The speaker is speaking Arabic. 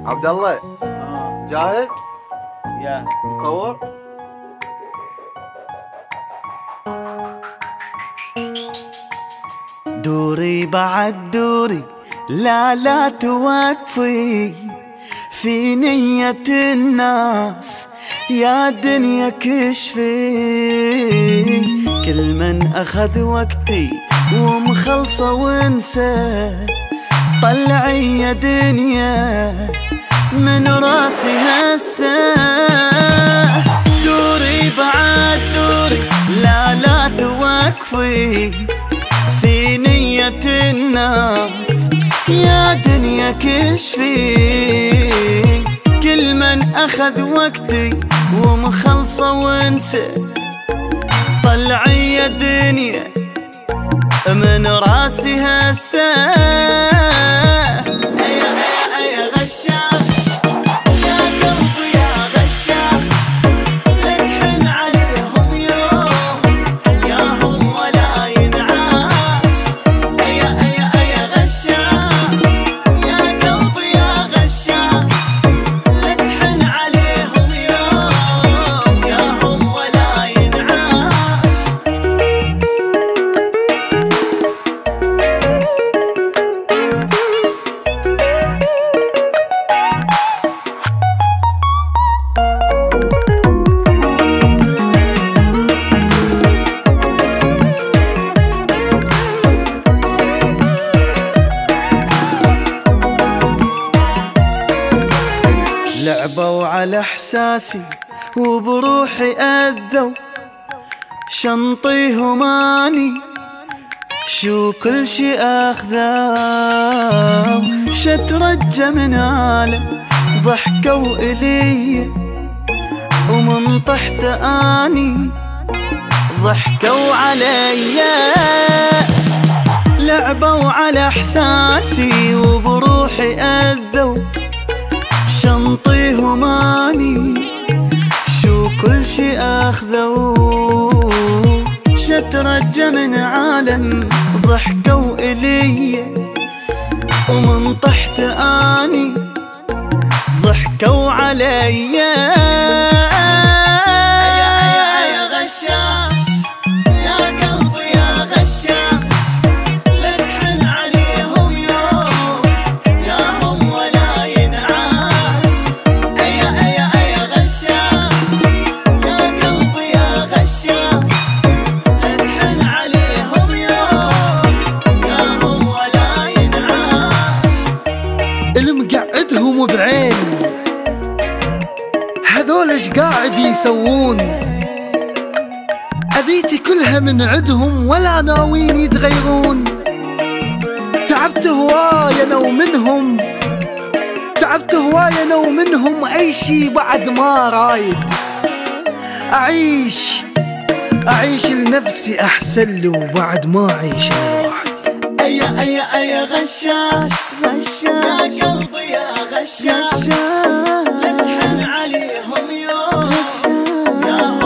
عبد الله جاهز؟ يا نصور؟ دوري بعد دوري، لا توقفي في نية الناس يا دنيا كشفي. كل من أخذ وقتي ومخلصة وانسى، طلعي يا دنيا من راسي هسه. دوري بعد دوري، لا توقفي في نية الناس يا دنيا كشفي. كل من أخذ وقتي ومخلصة وانسى، طلعي يا دنيا من راسي هسه. يا غشاش يا قلبي يا غشاش، لا تحن عليهم يوم يا هم ولا ينعاش. يا غشاش يا قلبي يا غشاش، لا تحن عليهم يوم يا هم ولا ينعاش. لعبوا على احساسي وبروحي اذوا، شنطيهم اني شو كل شي اخذوا. شترجى من عالم ضحكوا الي، ومن طحت اني ضحكوا علي. لعبوا على احساسي وبروحي اذوا، شنطيهم اني شو كل شي اخذوا. شترجى من عالم ضحكوا الي، ومن طحت اني ضحكوا علي. يا غشاش يا قلبي يا غشاش، لا تحن عليهم يوم يا هم ولا ينعاش. يا غشاش يا قلبي يا غشاش، لا تحن عليهم يوم يا هم ولا ينعاش. المقعدهم بعيني هذول ايش قاعد يسوون؟ أذيتي كلها من عدهم ولا ناويين يتغيرون. تعبت هواية أنا ومنهم، تعبت هواية أنا ومنهم، أي شي بعد ما رايد أعيش لنفسي أحسن لي، وبعد ما أعيش للواحد. يا غشاش يا قلبي يا غشاش، لا تحن عليهم يوم يا